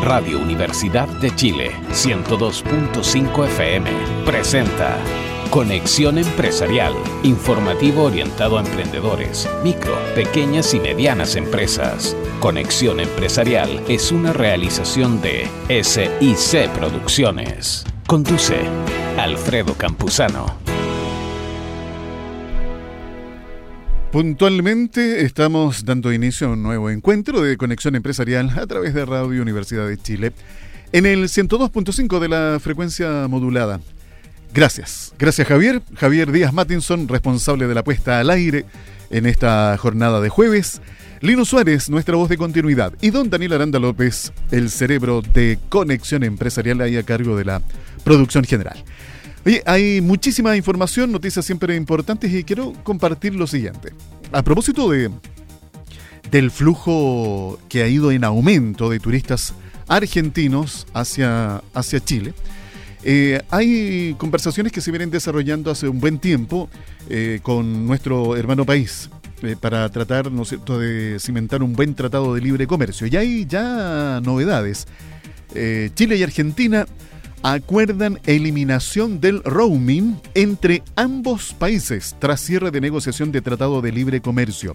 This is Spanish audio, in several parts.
Radio Universidad de Chile, 102.5 FM, presenta Conexión Empresarial, informativo orientado a emprendedores, micro, pequeñas y medianas empresas. Conexión Empresarial es una realización de SIC Producciones. Conduce Alfredo Campuzano. Puntualmente estamos dando inicio a un nuevo encuentro de Conexión Empresarial a través de Radio Universidad de Chile en el 102.5 de la frecuencia modulada. Gracias Javier Díaz Mattinson, responsable de la puesta al aire en esta jornada de jueves, Lino Suárez, nuestra voz de continuidad, y don Daniel Aranda López, el cerebro de Conexión Empresarial, ahí a cargo de la producción general. Oye, hay muchísima información, noticias siempre importantes, y quiero compartir lo siguiente. A propósito del flujo que ha ido en aumento de turistas argentinos hacia Chile, hay conversaciones que se vienen desarrollando hace un buen tiempo con nuestro hermano país para tratar, ¿no es cierto?, de cimentar un buen tratado de libre comercio. Y hay ya novedades. Chile y Argentina acuerdan eliminación del roaming entre ambos países tras cierre de negociación de tratado de libre comercio.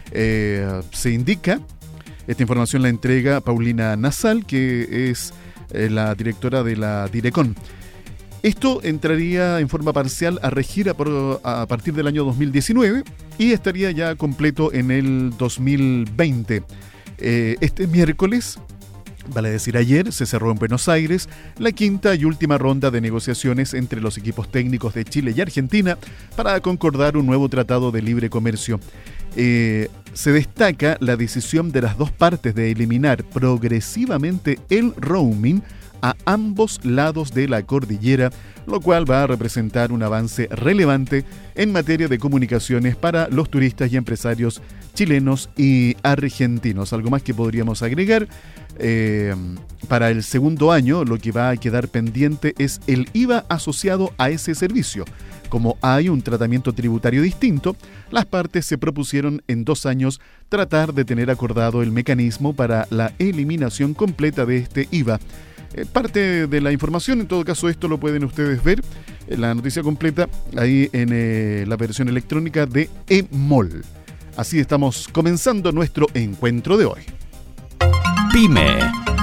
Se indica, esta información la entrega Paulina Nasal, que es la directora de la Direcon. Esto entraría en forma parcial a regir a partir del año 2019 y estaría ya completo en el 2020. Este miércoles, vale decir ayer, se cerró en Buenos Aires la quinta y última ronda de negociaciones entre los equipos técnicos de Chile y Argentina para concordar un nuevo tratado de libre comercio. Se destaca la decisión de las dos partes de eliminar progresivamente el roaming a ambos lados de la cordillera, lo cual va a representar un avance relevante en materia de comunicaciones para los turistas y empresarios chilenos y argentinos. Algo más que podríamos agregar, para el segundo año lo que va a quedar pendiente es el IVA asociado a ese servicio. Como hay un tratamiento tributario distinto, las partes se propusieron en 2 años tratar de tener acordado el mecanismo para la eliminación completa de este IVA. Parte de la información, en todo caso esto lo pueden ustedes ver, la noticia completa, ahí en la versión electrónica de EMOL. Así estamos comenzando nuestro encuentro de hoy. PYME.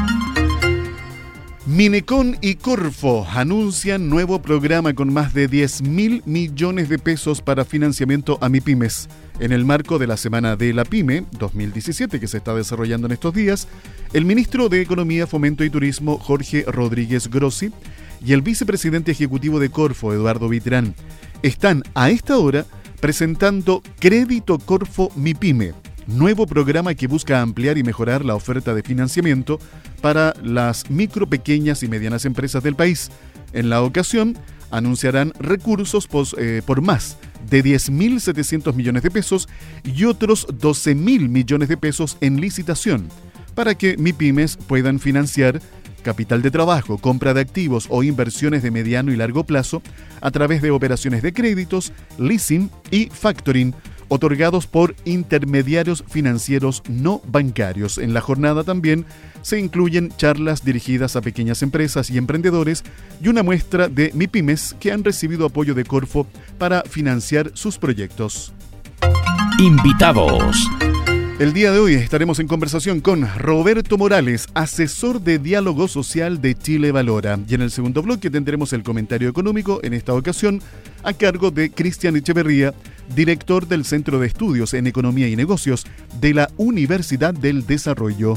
Minecon y Corfo anuncian nuevo programa con más de 10.000 millones de pesos para financiamiento a MIPYMES. En el marco de la Semana de la PYME 2017 que se está desarrollando en estos días, el ministro de Economía, Fomento y Turismo, Jorge Rodríguez Grossi, y el vicepresidente ejecutivo de Corfo, Eduardo Vitrán, están a esta hora presentando Crédito Corfo MIPYME, nuevo programa que busca ampliar y mejorar la oferta de financiamiento para las micro, pequeñas y medianas empresas del país. En la ocasión, anunciarán recursos por más de 10.700 millones de pesos y otros 12.000 millones de pesos en licitación para que MIPYMES puedan financiar capital de trabajo, compra de activos o inversiones de mediano y largo plazo a través de operaciones de créditos, leasing y factoring, otorgados por intermediarios financieros no bancarios. En la jornada también se incluyen charlas dirigidas a pequeñas empresas y emprendedores y una muestra de MIPYMES que han recibido apoyo de Corfo para financiar sus proyectos. Invitados. El día de hoy estaremos en conversación con Roberto Morales, asesor de diálogo social de Chile Valora. Y en el segundo bloque tendremos el comentario económico, en esta ocasión a cargo de Cristian Echeverría, director del Centro de Estudios en Economía y Negocios de la Universidad del Desarrollo.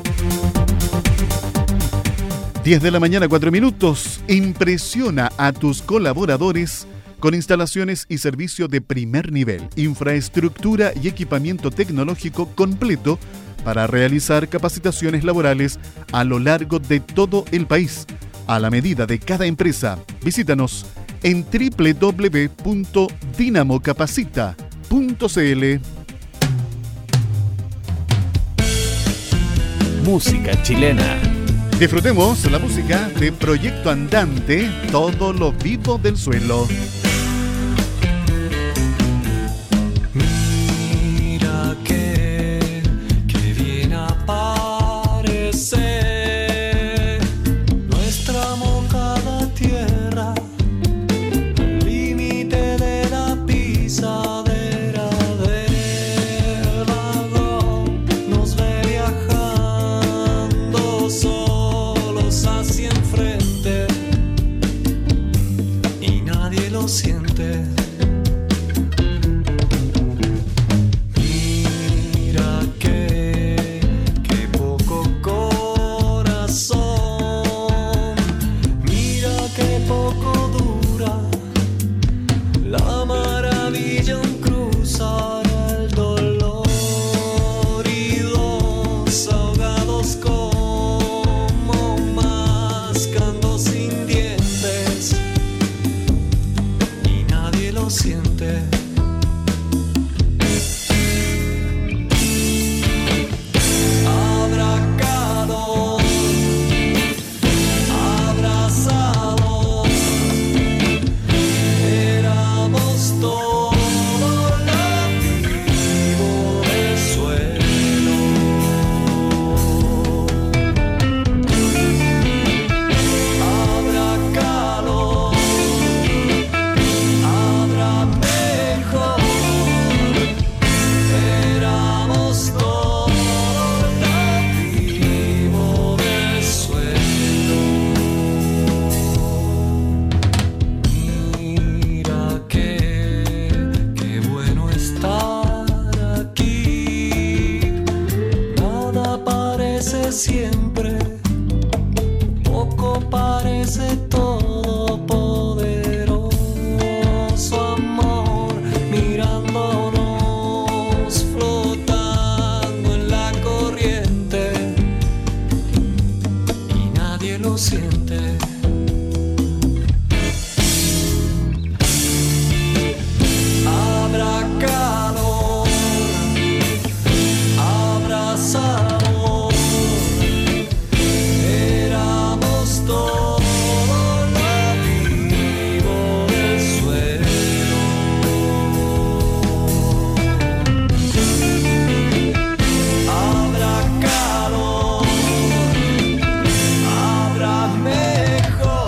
10 de la mañana, 4 minutos. Impresiona a tus colaboradores con instalaciones y servicio de primer nivel, infraestructura y equipamiento tecnológico completo para realizar capacitaciones laborales a lo largo de todo el país, a la medida de cada empresa. Visítanos en www.dinamocapacita.cl. Música chilena. Disfrutemos la música de Proyecto Andante, Todo lo Vivo del Suelo. Mira que bien aparecer. siempre, poco parece todopoderoso amor, mirándonos flotando en la corriente y nadie lo siente. Habrá calor, habrá sabor, éramos todo lo vivo del suelo. Habrá calor, habrá mejor,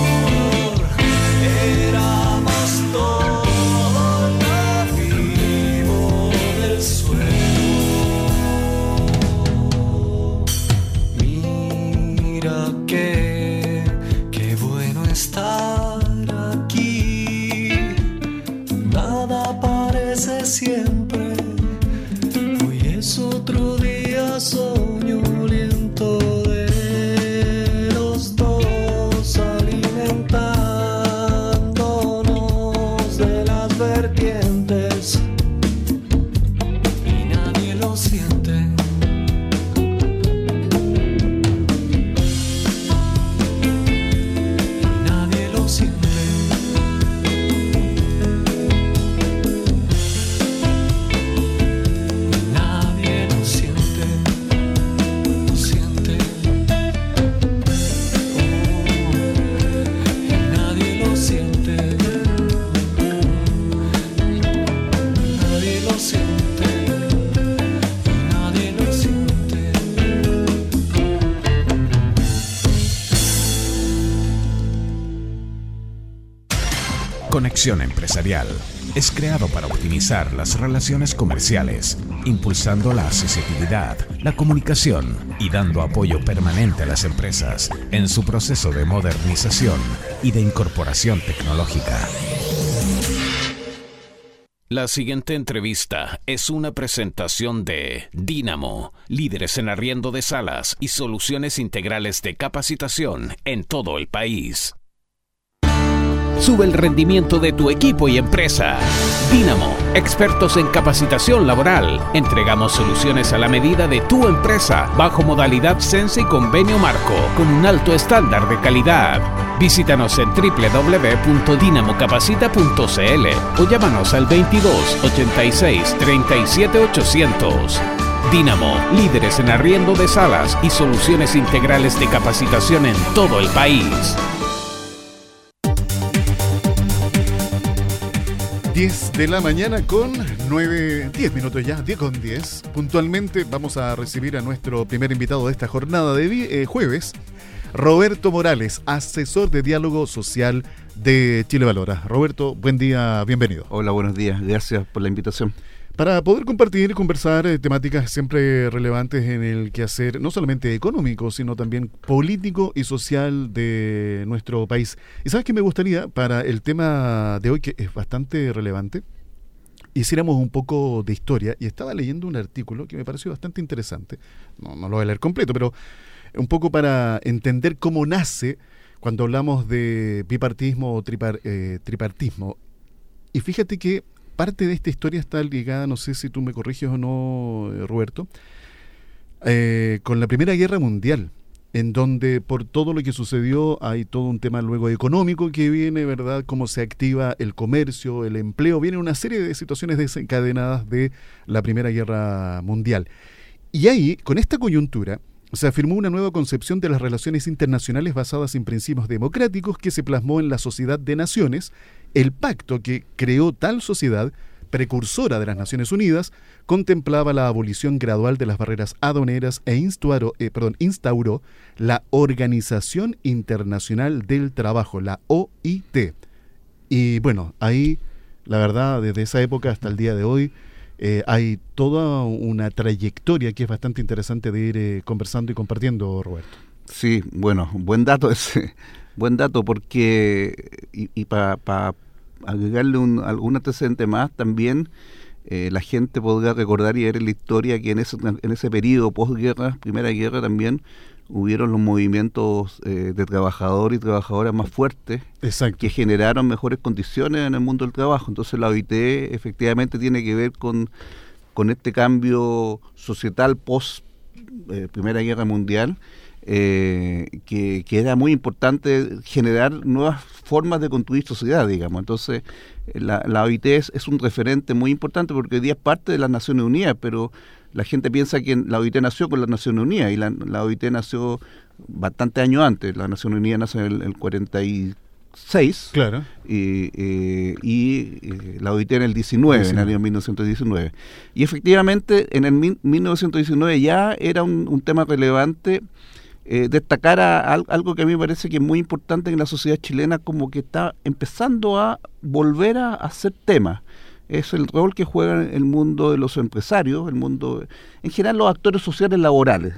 éramos todo lo vivo del suelo. Mira qué bueno estar aquí. Nada parece siempre. Hoy es otro día soñoliento de los dos, alimentándonos de las vertientes y nadie lo siente. Nadie lo siente. Nadie lo siente. Lo siente. Nadie lo siente. Nadie lo siente. Nadie lo siente. Conexión Empresarial es creado para optimizar las relaciones comerciales, impulsando la accesibilidad, la comunicación y dando apoyo permanente a las empresas en su proceso de modernización y de incorporación tecnológica. La siguiente entrevista es una presentación de Dynamo, líderes en arriendo de salas y soluciones integrales de capacitación en todo el país. Sube el rendimiento de tu equipo y empresa. Dynamo, expertos en capacitación laboral. Entregamos soluciones a la medida de tu empresa, bajo modalidad Sense y convenio marco, con un alto estándar de calidad. Visítanos en www.dynamocapacita.cl o llámanos al 22 86 37 800. Dynamo, líderes en arriendo de salas y soluciones integrales de capacitación en todo el país. 10 de la mañana con 10 minutos ya, 10 con 10. Puntualmente vamos a recibir a nuestro primer invitado de esta jornada de jueves, Roberto Morales, asesor de diálogo social de Chile Valora. Roberto, buen día, bienvenido. Hola, buenos días, gracias por la invitación. Para poder compartir y conversar temáticas siempre relevantes en el quehacer, no solamente económico, sino también político y social de nuestro país. Y sabes que me gustaría, para el tema de hoy, que es bastante relevante, hiciéramos un poco de historia. Y estaba leyendo un artículo que me pareció bastante interesante. No lo voy a leer completo, pero un poco para entender cómo nace cuando hablamos de bipartismo o tripartismo. Y fíjate que parte de esta historia está ligada, no sé si tú me corriges o no, Roberto, con la Primera Guerra Mundial, en donde por todo lo que sucedió hay todo un tema luego económico que viene, ¿verdad? Cómo se activa el comercio, el empleo, viene una serie de situaciones desencadenadas de la Primera Guerra Mundial. Y ahí, con esta coyuntura, se afirmó una nueva concepción de las relaciones internacionales basadas en principios democráticos que se plasmó en la Sociedad de Naciones. El pacto que creó tal sociedad, precursora de las Naciones Unidas, contemplaba la abolición gradual de las barreras aduaneras e instauró la Organización Internacional del Trabajo, la OIT. Y bueno, ahí, la verdad, desde esa época hasta el día de hoy, hay toda una trayectoria que es bastante interesante de ir conversando y compartiendo, Roberto. Sí, bueno, buen dato ese. Buen dato porque, y para agregarle algún antecedente más, también la gente podrá recordar y ver en la historia que en ese periodo posguerra, Primera Guerra también, hubieron los movimientos de trabajadores y trabajadoras más fuertes. Exacto. Que generaron mejores condiciones en el mundo del trabajo. Entonces la OIT efectivamente tiene que ver con este cambio societal post Primera Guerra Mundial, que era muy importante generar nuevas formas de construir sociedad, digamos. Entonces la OIT es un referente muy importante porque hoy día es parte de las Naciones Unidas, pero la gente piensa que la OIT nació con las Naciones Unidas y la OIT nació bastante años antes. La Naciones Unidas nace en el 46, claro, y la OIT en el 19, en el año 1919. Y efectivamente en el 1919 ya era un tema relevante. Destacar algo que a mí me parece que es muy importante en la sociedad chilena, como que está empezando a volver a hacer tema. Es el rol que juega el mundo de los empresarios, el mundo, en general los actores sociales laborales,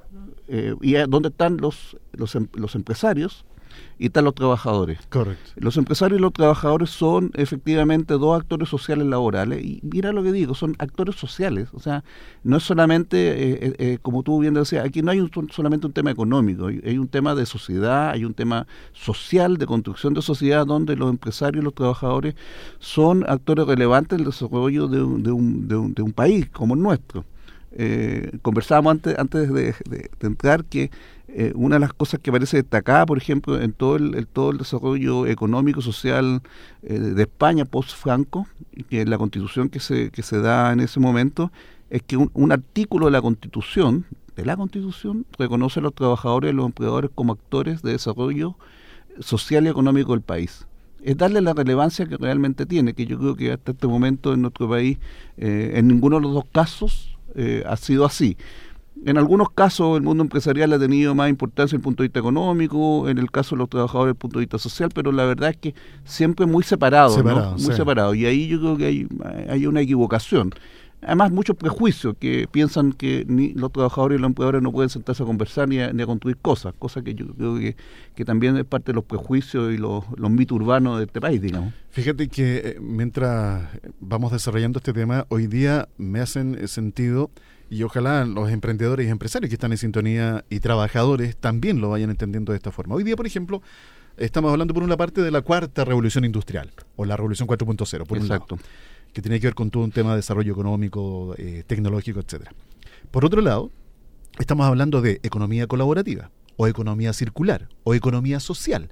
y donde están los empresarios y están los trabajadores. Correcto. Los empresarios y los trabajadores son efectivamente dos actores sociales laborales, y mira lo que digo, son actores sociales, o sea, no es solamente, como tú bien decías, aquí no hay solamente un tema económico, hay un tema de sociedad, hay un tema social, de construcción de sociedad, donde los empresarios y los trabajadores son actores relevantes en el desarrollo de un país como el nuestro. Conversábamos antes de entrar que una de las cosas que parece destacada, por ejemplo, en todo el desarrollo económico, social de España post-Franco, que es la Constitución que se da en ese momento, es que un artículo de la Constitución reconoce a los trabajadores y los empleadores como actores de desarrollo social y económico del país. Es darle la relevancia que realmente tiene, que yo creo que hasta este momento en nuestro país, en ninguno de los dos casos, ha sido así. En algunos casos el mundo empresarial ha tenido más importancia desde el punto de vista económico, en el caso de los trabajadores desde el punto de vista social, pero la verdad es que siempre muy separado, ¿no? Muy separado, y ahí yo creo que hay una equivocación. Además, muchos prejuicios que piensan que ni los trabajadores y los empleadores no pueden sentarse a conversar ni a construir cosas que yo creo que también es parte de los prejuicios y los mitos urbanos de este país, digamos. Fíjate que mientras vamos desarrollando este tema, hoy día me hacen sentido, y ojalá los emprendedores y empresarios que están en sintonía y trabajadores también lo vayan entendiendo de esta forma. Hoy día, por ejemplo, estamos hablando por una parte de la cuarta revolución industrial, o la revolución 4.0, por un lado, que tiene que ver con todo un tema de desarrollo económico, tecnológico, etcétera. Por otro lado, estamos hablando de economía colaborativa, o economía circular, o economía social,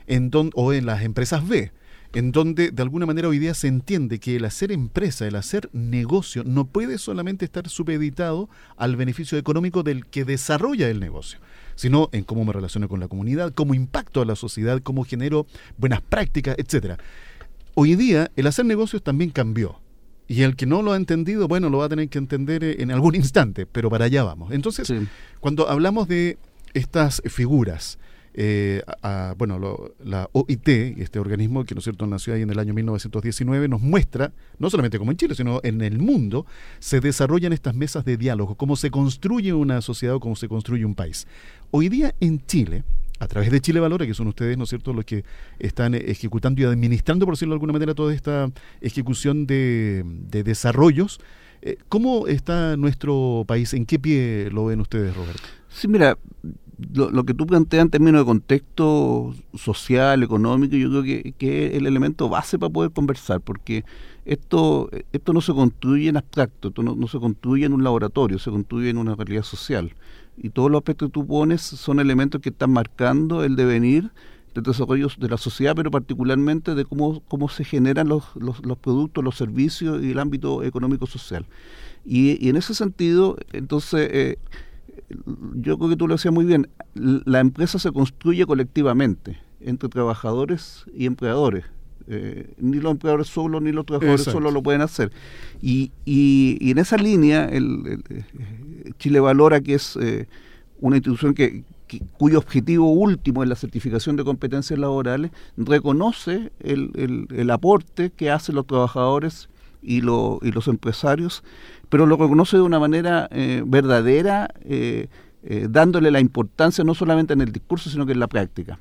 o en las empresas B, en donde de alguna manera hoy día se entiende que el hacer empresa, el hacer negocio, no puede solamente estar supeditado al beneficio económico del que desarrolla el negocio, sino en cómo me relaciono con la comunidad, cómo impacto a la sociedad, cómo genero buenas prácticas, etcétera. Hoy día el hacer negocios también cambió, y el que no lo ha entendido, bueno, lo va a tener que entender en algún instante, pero para allá vamos. Entonces, sí, cuando hablamos de estas figuras, la OIT, este organismo que, ¿no es cierto?, nació ahí en el año 1919, nos muestra, no solamente como en Chile, sino en el mundo, se desarrollan estas mesas de diálogo, cómo se construye una sociedad o cómo se construye un país. Hoy día en Chile, a través de Chile Valora, que son ustedes, ¿no es cierto?, los que están ejecutando y administrando, por decirlo de alguna manera, toda esta ejecución de desarrollos, ¿cómo está nuestro país? ¿En qué pie lo ven ustedes, Roberto? Sí, mira, lo que tú planteas en términos de contexto social, económico, yo creo que es el elemento base para poder conversar, porque esto no se construye en abstracto, esto no se construye en un laboratorio, se construye en una realidad social. Y todos los aspectos que tú pones son elementos que están marcando el devenir del desarrollo de la sociedad, pero particularmente de cómo se generan los productos, los servicios y el ámbito económico-social. Y en ese sentido, entonces, yo creo que tú lo decías muy bien, la empresa se construye colectivamente, entre trabajadores y empleadores. Ni los empleadores solos ni los trabajadores solos lo pueden hacer. Y en esa línea, el Chile Valora, que es una institución cuyo objetivo último es la certificación de competencias laborales, reconoce el aporte que hacen los trabajadores y los empresarios, pero lo reconoce de una manera verdadera, dándole la importancia no solamente en el discurso, sino que en la práctica.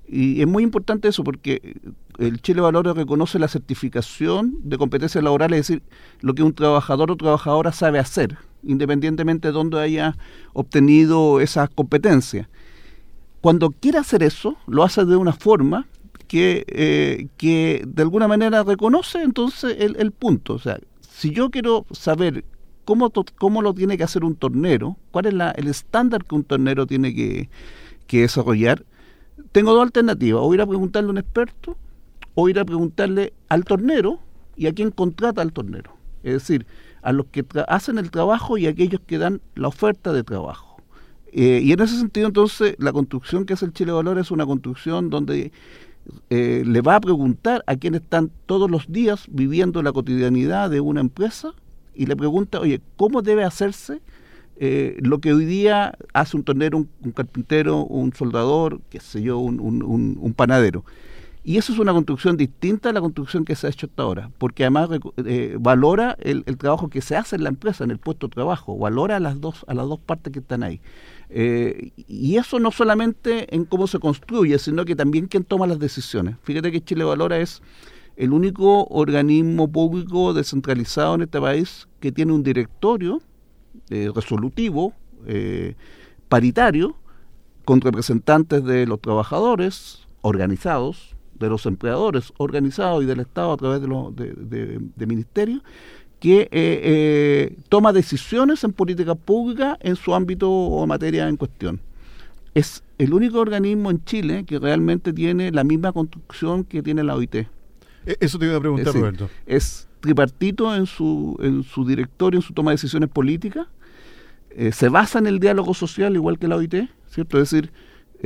Y es muy importante eso porque el Chile Valores reconoce la certificación de competencias laborales, es decir, lo que un trabajador o trabajadora sabe hacer, independientemente de dónde haya obtenido esas competencias. Cuando quiere hacer eso, lo hace de una forma que de alguna manera reconoce entonces el punto. O sea, si yo quiero saber cómo lo tiene que hacer un tornero, cuál es el estándar que un tornero tiene que desarrollar, tengo dos alternativas: o ir a preguntarle a un experto, o ir a preguntarle al tornero y a quien contrata al tornero. Es decir, a los que hacen el trabajo y a aquellos que dan la oferta de trabajo. Y en ese sentido, entonces, la construcción que hace el Chile Valores es una construcción donde le va a preguntar a quienes están todos los días viviendo la cotidianidad de una empresa y le pregunta, oye, ¿cómo debe hacerse lo que hoy día hace un tornero, un carpintero, un soldador, qué sé yo, un panadero? Y eso es una construcción distinta a la construcción que se ha hecho hasta ahora, porque además valora el trabajo que se hace en la empresa, en el puesto de trabajo, valora a las dos partes que están ahí. Y eso no solamente en cómo se construye, sino que también quién toma las decisiones. Fíjate que Chile Valora es el único organismo público descentralizado en este país que tiene un directorio resolutivo, paritario, con representantes de los trabajadores organizados, de los empleadores organizados y del Estado a través de ministerios, que toma decisiones en política pública en su ámbito o materia en cuestión. Es el único organismo en Chile que realmente tiene la misma construcción que tiene la OIT. Eso te iba a preguntar, es decir, Roberto. Es tripartito en su directorio, en su toma de decisiones políticas, se basa en el diálogo social igual que la OIT, ¿cierto? Es decir,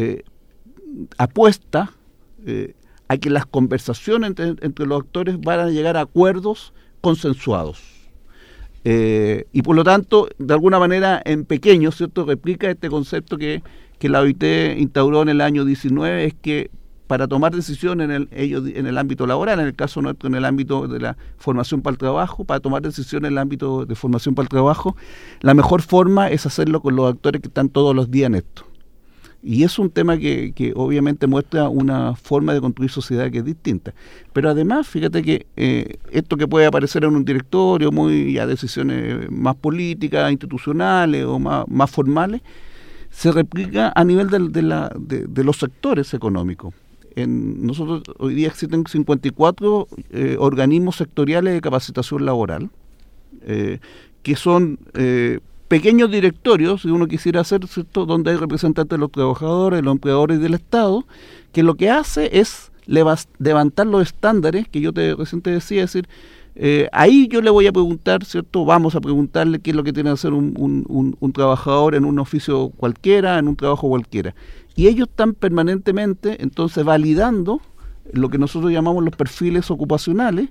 apuesta a que las conversaciones entre los actores van a llegar a acuerdos consensuados. Y por lo tanto, de alguna manera, en pequeño, ¿cierto?, replica este concepto que la OIT instauró en el año 19, es que para tomar decisiones en el ámbito laboral, en el caso nuestro en el ámbito de la formación para el trabajo, para tomar decisiones en el ámbito de formación para el trabajo, la mejor forma es hacerlo con los actores que están todos los días en esto. Y es un tema que obviamente muestra una forma de construir sociedad que es distinta. Pero además, fíjate que esto que puede aparecer en un directorio, a decisiones más políticas, institucionales o más formales, se replica a nivel de los sectores económicos. Nosotros hoy día existen 54 organismos sectoriales de capacitación laboral, que son pequeños directorios, si uno quisiera hacer, ¿cierto?, donde hay representantes de los trabajadores, de los empleadores y del Estado, que lo que hace es levantar los estándares que yo recién te decía, es decir, ahí yo le voy a preguntar, ¿cierto?, vamos a preguntarle qué es lo que tiene que hacer un trabajador en un oficio cualquiera, en un trabajo cualquiera. Y ellos están permanentemente, entonces, validando lo que nosotros llamamos los perfiles ocupacionales.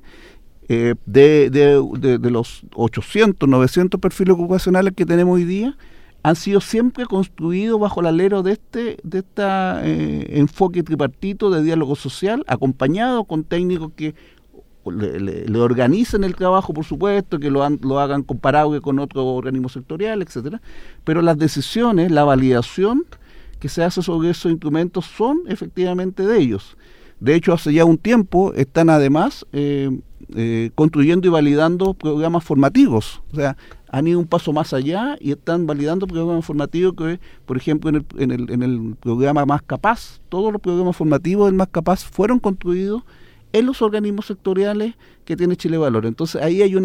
De los 800, 900 perfiles ocupacionales que tenemos hoy día, han sido siempre construidos bajo el alero de este enfoque tripartito de diálogo social, acompañado con técnicos que le organicen el trabajo, por supuesto, que lo hagan comparable con otros organismos sectoriales, etcétera. Pero las decisiones, la validación que se hace sobre esos instrumentos son efectivamente de ellos. De hecho, hace ya un tiempo están además construyendo y validando programas formativos. O sea, han ido un paso más allá y están validando programas formativos que, por ejemplo, en el programa Más Capaz, todos los programas formativos del Más Capaz fueron construidos en los organismos sectoriales que tiene Chile Valores. Entonces, ahí hay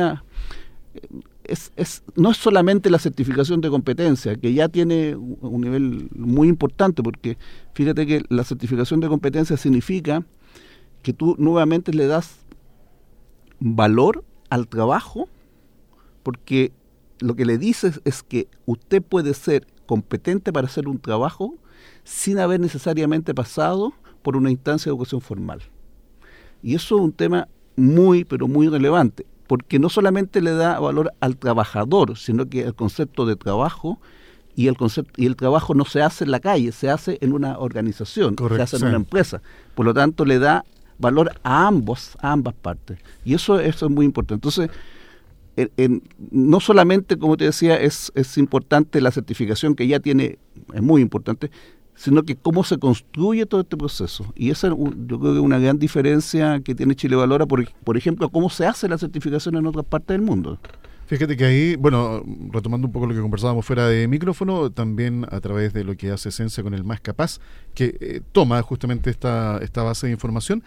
no es solamente la certificación de competencia, que ya tiene un nivel muy importante, porque fíjate que la certificación de competencia significa que tú nuevamente le das valor al trabajo, porque lo que le dices es que usted puede ser competente para hacer un trabajo sin haber necesariamente pasado por una instancia de educación formal. Y eso es un tema muy, pero muy relevante, porque no solamente le da valor al trabajador, sino que el concepto de trabajo y el trabajo no se hace en la calle, se hace en una organización, correcto, se hace en una empresa. Por lo tanto, le da valor a ambas partes. Y eso es muy importante. Entonces, no solamente, como te decía, es importante la certificación que ya tiene, es muy importante, sino que cómo se construye todo este proceso. Y esa yo creo que es una gran diferencia que tiene Chile Valora, por ejemplo, a cómo se hace la certificación en otras partes del mundo. Fíjate que ahí, bueno, retomando un poco lo que conversábamos fuera de micrófono, también a través de lo que hace Sense con el Más Capaz, que toma justamente esta base de información,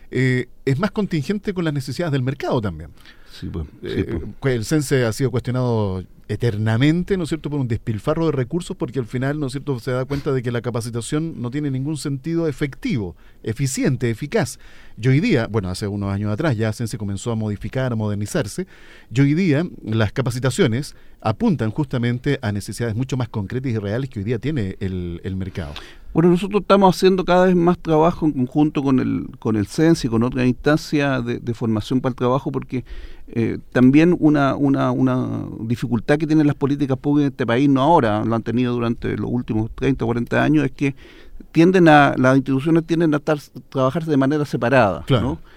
es más contingente con las necesidades del mercado también. Sí, pues. El Sense ha sido cuestionado eternamente, ¿no es cierto?, por un despilfarro de recursos, porque al final, ¿no es cierto?, se da cuenta de que la capacitación no tiene ningún sentido efectivo, eficiente, eficaz. Y hoy día, bueno, hace unos años atrás ya Sense comenzó a modificar, a modernizarse, y hoy día las capacitaciones apuntan justamente a necesidades mucho más concretas y reales que hoy día tiene el mercado. Bueno, nosotros estamos haciendo cada vez más trabajo en conjunto con el CENSE y con otras instancias de formación para el trabajo, porque también una dificultad que tienen las políticas públicas en este país, no ahora, lo han tenido durante los últimos 30 o 40 años, es que las instituciones tienden a trabajar de manera separada, claro, ¿no?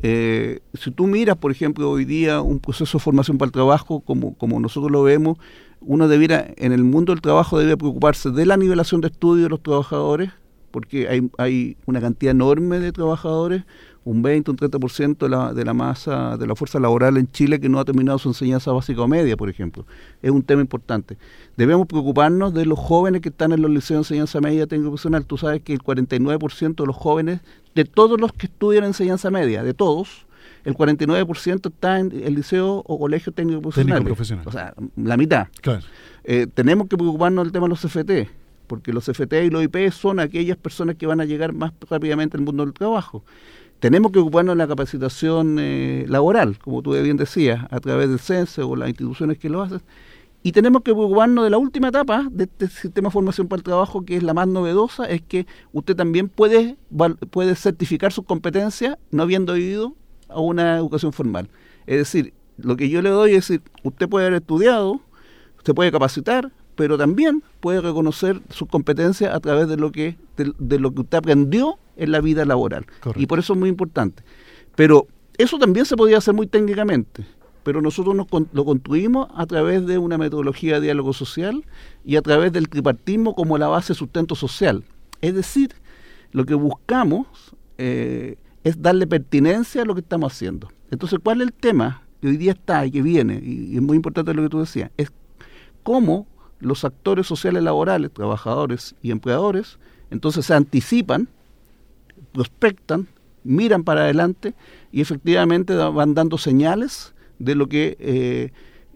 Si tú miras, por ejemplo, hoy día un proceso de formación para el trabajo, como nosotros lo vemos, uno debiera, en el mundo del trabajo, debe preocuparse de la nivelación de estudio de los trabajadores, porque hay una cantidad enorme de trabajadores, un 20, un 30% de la masa de la fuerza laboral en Chile que no ha terminado su enseñanza básica o media, por ejemplo. Es un tema importante. Debemos preocuparnos de los jóvenes que están en los liceos de enseñanza media técnico profesional. Tú sabes que el 49% de los jóvenes, de todos los que estudian enseñanza media, de todos, el 49% está en el liceo o colegio técnico profesional. O sea, la mitad. Claro. Tenemos que preocuparnos del tema de los CFT, porque los CFT y los IP son aquellas personas que van a llegar más rápidamente al mundo del trabajo. Tenemos que ocuparnos de la capacitación laboral, como tú bien decías, a través del CENSE o las instituciones que lo hacen. Y tenemos que preocuparnos de la última etapa de este sistema de formación para el trabajo, que es la más novedosa, es que usted también puede certificar sus competencias no habiendo ido a una educación formal. Es decir, lo que yo le doy es decir, usted puede haber estudiado, usted puede capacitar, pero también puede reconocer sus competencias a través de lo que usted aprendió en la vida laboral. Correcto. Y por eso es muy importante. Pero eso también se podía hacer muy técnicamente, pero nosotros lo construimos a través de una metodología de diálogo social y a través del tripartismo como la base de sustento social. Es decir, lo que buscamos es darle pertinencia a lo que estamos haciendo. Entonces, ¿cuál es el tema que hoy día está y que viene? Y es muy importante lo que tú decías, es cómo los actores sociales laborales, trabajadores y empleadores, entonces se anticipan, prospectan, miran para adelante y efectivamente van dando señales de lo que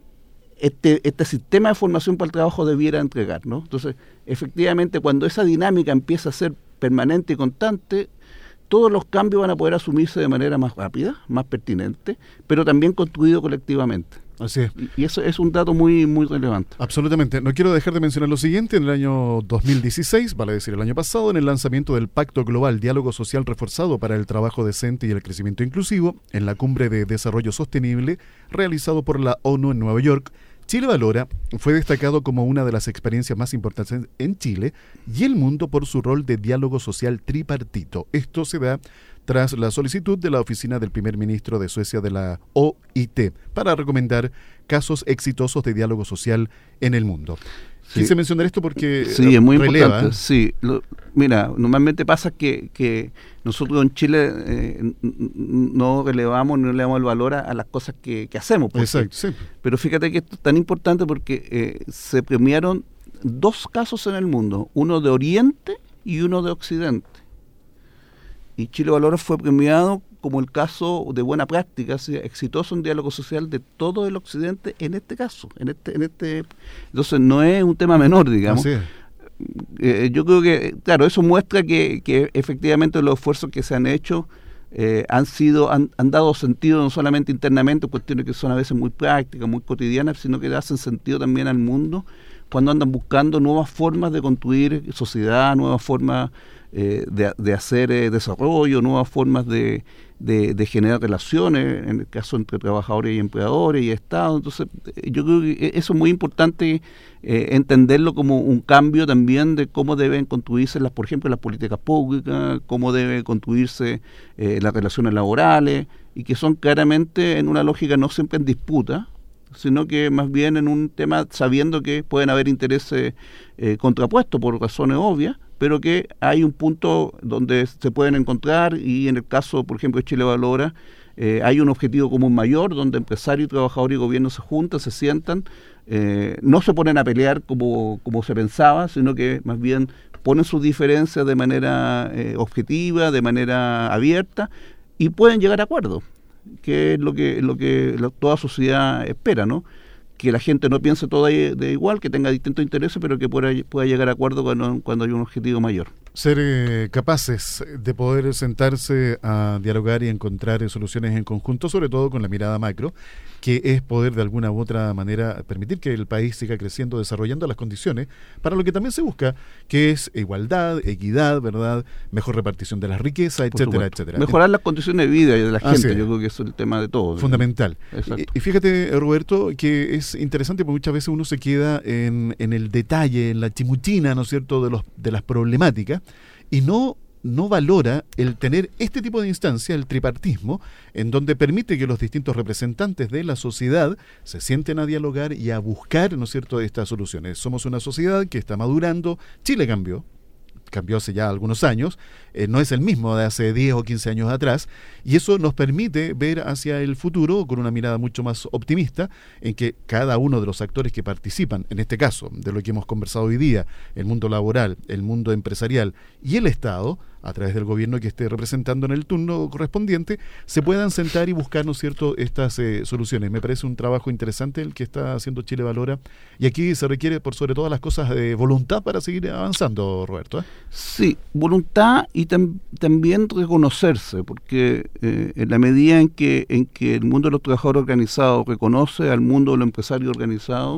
este sistema de formación para el trabajo debiera entregar, ¿no? Entonces, efectivamente, cuando esa dinámica empieza a ser permanente y constante, todos los cambios van a poder asumirse de manera más rápida, más pertinente, pero también construido colectivamente. Así es. Y eso es un dato muy, muy relevante. Absolutamente. No quiero dejar de mencionar lo siguiente. En el año 2016, vale decir el año pasado, en el lanzamiento del Pacto Global Diálogo Social Reforzado para el Trabajo Decente y el Crecimiento Inclusivo, en la Cumbre de Desarrollo Sostenible, realizado por la ONU en Nueva York, Chile Valora fue destacado como una de las experiencias más importantes en Chile y el mundo por su rol de diálogo social tripartito. Esto se da tras la solicitud de la oficina del primer ministro de Suecia de la OIT para recomendar casos exitosos de diálogo social en el mundo. Sí. Quise mencionar esto porque sí, es muy releva. Importante. Sí, mira, normalmente pasa que nosotros en Chile no relevamos, no le damos el valor a las cosas que hacemos. Porque, exacto, sí. Pero fíjate que esto es tan importante porque se premiaron 2 casos en el mundo, uno de Oriente y uno de Occidente. Y Chile Valora fue premiado como el caso de buena práctica, ¿sí?, exitoso en diálogo social de todo el Occidente en este caso. Entonces no es un tema menor, digamos. Así es. Yo creo que, claro, eso muestra que efectivamente los esfuerzos que se han hecho han dado sentido no solamente internamente, cuestiones que son a veces muy prácticas, muy cotidianas, sino que hacen sentido también al mundo cuando andan buscando nuevas formas de construir sociedad, nuevas formas de hacer desarrollo, nuevas formas de generar relaciones, en el caso entre trabajadores y empleadores y Estado. Entonces, yo creo que eso es muy importante entenderlo como un cambio también de cómo deben construirse, por ejemplo, las políticas públicas, cómo deben construirse las relaciones laborales, y que son claramente en una lógica no siempre en disputa, sino que más bien en un tema sabiendo que pueden haber intereses contrapuestos por razones obvias, pero que hay un punto donde se pueden encontrar, y en el caso, por ejemplo, de Chile Valora, hay un objetivo común mayor donde empresarios, trabajadores y gobierno se juntan, se sientan, no se ponen a pelear como se pensaba, sino que más bien ponen sus diferencias de manera objetiva, de manera abierta, y pueden llegar a acuerdos, que es lo que toda sociedad espera, ¿no? Que la gente no piense todo de igual, que tenga distintos intereses, pero que pueda llegar a acuerdo cuando hay un objetivo mayor. Ser capaces de poder sentarse a dialogar y encontrar soluciones en conjunto, sobre todo con la mirada macro, que es poder de alguna u otra manera permitir que el país siga creciendo, desarrollando las condiciones para lo que también se busca, que es igualdad, equidad, ¿verdad? Mejor repartición de la riqueza, etcétera, etcétera. Mejorar las condiciones de vida de la gente, yo creo que eso es el tema de todo. Fundamental. Y fíjate, Roberto, que es interesante porque muchas veces uno se queda en el detalle, en la chimuchina, ¿no es cierto?, de las problemáticas, y no valora el tener este tipo de instancia, el tripartismo, en donde permite que los distintos representantes de la sociedad se sienten a dialogar y a buscar, ¿no es cierto?, estas soluciones. Somos una sociedad que está madurando. Chile cambió hace ya algunos años, no es el mismo de hace 10 o 15 años atrás, y eso nos permite ver hacia el futuro con una mirada mucho más optimista, en que cada uno de los actores que participan, en este caso, de lo que hemos conversado hoy día, el mundo laboral, el mundo empresarial y el Estado, a través del gobierno que esté representando en el turno correspondiente, se puedan sentar y buscar, ¿no es cierto?, estas soluciones. Me parece un trabajo interesante el que está haciendo Chile Valora, y aquí se requiere, por sobre todas las cosas, voluntad para seguir avanzando, Roberto. Sí, voluntad y también reconocerse, porque en la medida en que el mundo de los trabajadores organizados reconoce al mundo de los empresarios organizados,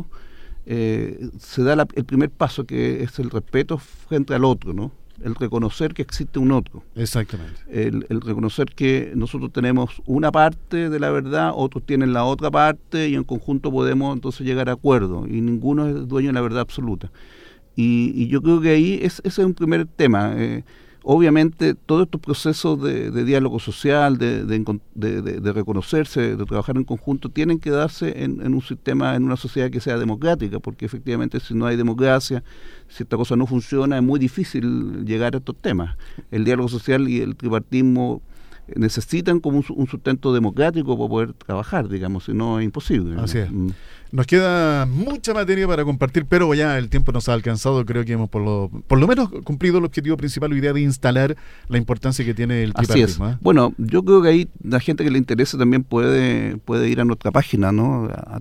se da el primer paso, que es el respeto frente al otro, ¿no? El reconocer que existe un otro. Exactamente. El reconocer que nosotros tenemos una parte de la verdad, otros tienen la otra parte, y en conjunto podemos entonces llegar a acuerdos, y ninguno es dueño de la verdad absoluta. Y yo creo que ahí ese es un primer tema. Obviamente todos estos procesos de diálogo social, de reconocerse, de trabajar en conjunto, tienen que darse en un sistema, en una sociedad que sea democrática, porque efectivamente si no hay democracia, si esta cosa no funciona, es muy difícil llegar a estos temas. El diálogo social y el tripartismo necesitan como un sustento democrático para poder trabajar, digamos, si no es imposible, ¿no? Así es. Nos queda mucha materia para compartir, pero ya el tiempo nos ha alcanzado. Creo que hemos por lo menos cumplido el objetivo principal hoy día de instalar la importancia que tiene el tripartismo. Así es. Bueno, yo creo que ahí la gente que le interese también puede ir a nuestra página, ¿no?, a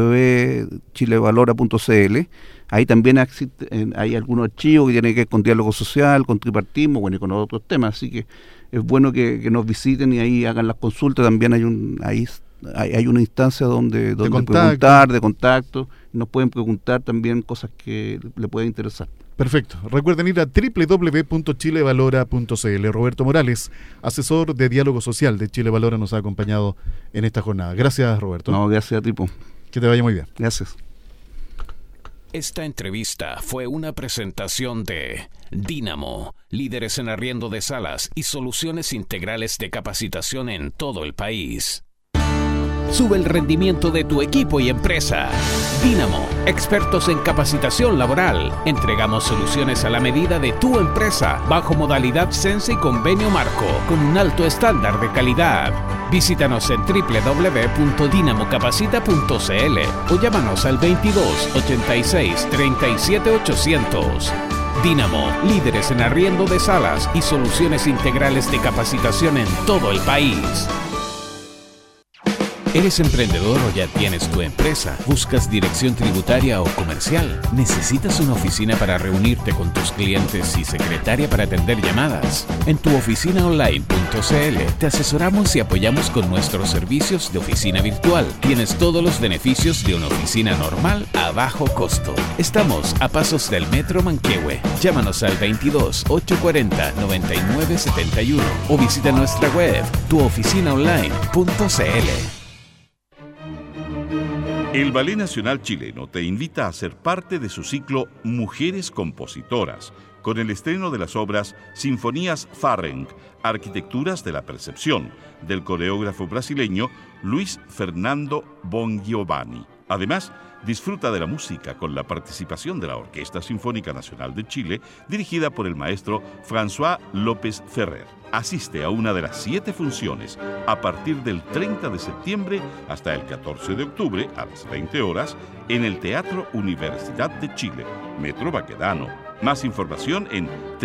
www.chilevalora.cl. Ahí también hay algunos archivos que tienen que ver con diálogo social, con tripartismo, bueno, y con otros temas, así que es bueno que nos visiten y ahí hagan las consultas. También hay una instancia donde preguntar, de contacto. Nos pueden preguntar también cosas que le pueden interesar. Perfecto. Recuerden ir a www.chilevalora.cl. Roberto Morales, asesor de diálogo social de Chile Valora, nos ha acompañado en esta jornada. Gracias, Roberto. No, gracias a ti. Que te vaya muy bien. Gracias. Esta entrevista fue una presentación de Dínamo, líderes en arriendo de salas y soluciones integrales de capacitación en todo el país. Sube el rendimiento de tu equipo y empresa. Dínamo, expertos en capacitación laboral. Entregamos soluciones a la medida de tu empresa, bajo modalidad Sense y convenio marco, con un alto estándar de calidad. Visítanos en www.dinamocapacita.cl o llámanos al 22 86 37 800. Dínamo, líderes en arriendo de salas y soluciones integrales de capacitación en todo el país. ¿Eres emprendedor o ya tienes tu empresa? ¿Buscas dirección tributaria o comercial? ¿Necesitas una oficina para reunirte con tus clientes y secretaria para atender llamadas? En tuoficinaonline.cl te asesoramos y apoyamos con nuestros servicios de oficina virtual. Tienes todos los beneficios de una oficina normal a bajo costo. Estamos a pasos del Metro Manquehue. Llámanos al 22 840 9971 o visita nuestra web tuoficinaonline.cl. El Ballet Nacional Chileno te invita a ser parte de su ciclo Mujeres Compositoras, con el estreno de las obras Sinfonías Farrenc, Arquitecturas de la Percepción, del coreógrafo brasileño Luis Fernando Bongiovanni. Además, Disfruta de la música con la participación de la Orquesta Sinfónica Nacional de Chile, dirigida por el maestro François López Ferrer. Asiste a una de las 7 funciones a partir del 30 de septiembre hasta el 14 de octubre a las 20 horas en el Teatro Universidad de Chile, Metro Baquedano. Más información en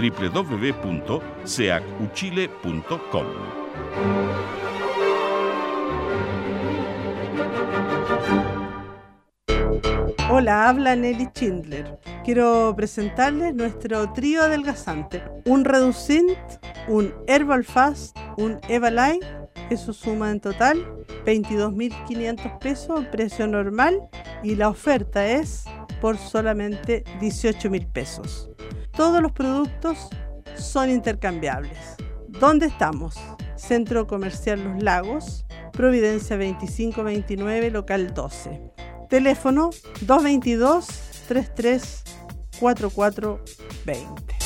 www.seacuchile.com. Hola, habla Nelly Schindler. Quiero presentarles nuestro trío adelgazante. Un Reducint, un Herbal Fast, un Evalife. Eso suma en total 22.500 pesos, precio normal. Y la oferta es por solamente 18.000 pesos. Todos los productos son intercambiables. ¿Dónde estamos? Centro Comercial Los Lagos, Providencia 2529, local 12. Teléfono 222-334420.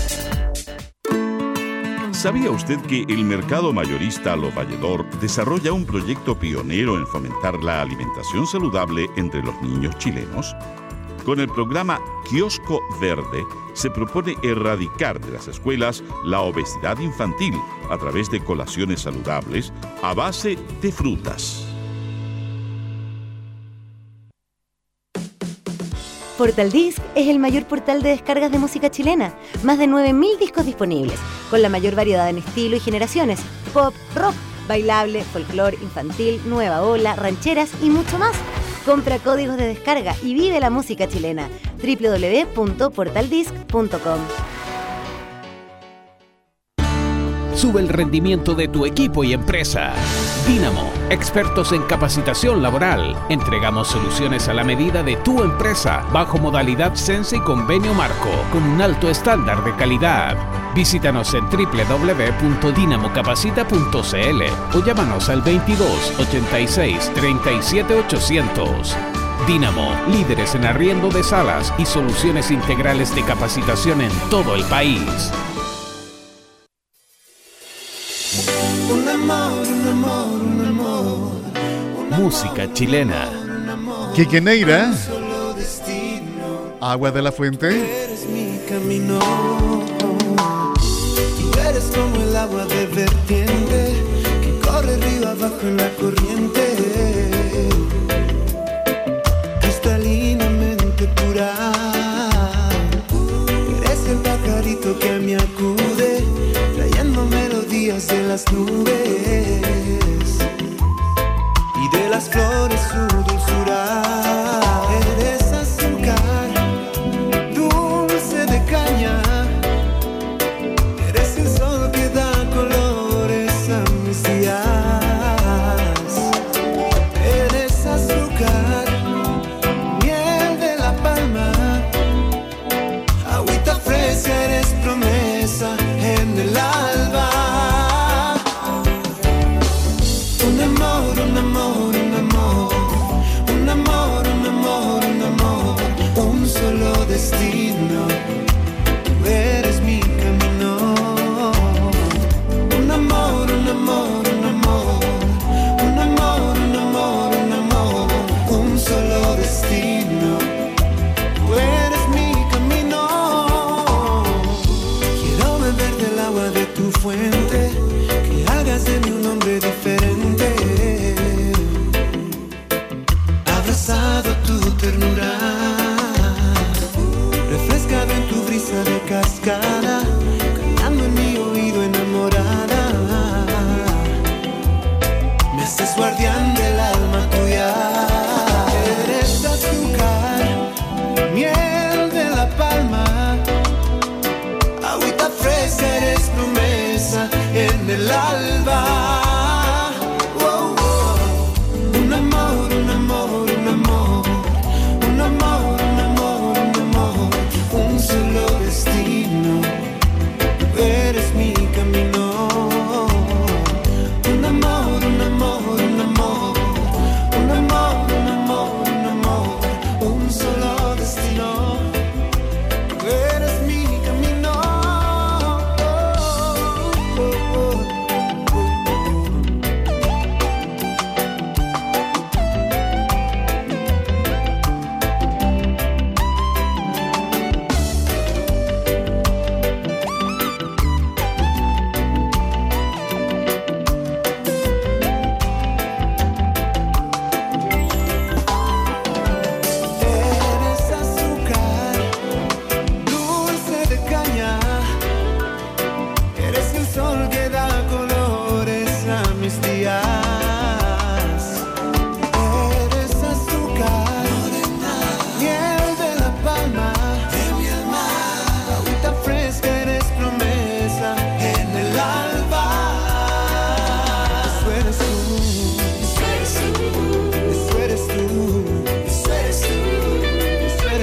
¿Sabía usted que el mercado mayorista Lo Valledor desarrolla un proyecto pionero en fomentar la alimentación saludable entre los niños chilenos? Con el programa Kiosco Verde se propone erradicar de las escuelas la obesidad infantil a través de colaciones saludables a base de frutas. Portal Disc es el mayor portal de descargas de música chilena. Más de 9.000 discos disponibles, con la mayor variedad en estilo y generaciones. Pop, rock, bailable, folclore, infantil, nueva ola, rancheras y mucho más. Compra códigos de descarga y vive la música chilena. www.portaldisc.com. Sube el rendimiento de tu equipo y empresa. Dínamo, expertos en capacitación laboral. Entregamos soluciones a la medida de tu empresa, bajo modalidad Sense y convenio marco, con un alto estándar de calidad. Visítanos en www.dinamocapacita.cl o llámanos al 22 86 37 800. Dínamo, líderes en arriendo de salas y soluciones integrales de capacitación en todo el país. Un amor, un amor, un amor. Música chilena. Quique Neira, Solo destino. Agua de la Fuente. Eres mi camino. Tú eres como el agua de vertiente que corre río abajo en la corriente. Cristalinamente pura. Eres el pajarito que me acude, trayendo melodías de las nubes y de las flores su dulzura. Eres azúcar, dulce de caña. Eres el sol que da colores a mis días. Eres azúcar, miel de la palma, agüita fresca. Eres promesa en el alba. Un amor, un amor, un amor. Un amor, un amor, un amor. Un solo destino. Tú eres mi camino. Un amor, un amor, un amor. Un amor, un amor, un amor. Un solo destino. Tú eres mi camino. Quiero beber del agua de tu fuente, que hagas de mí un hombre diferente. Abrazado a tu ternura, refrescado en tu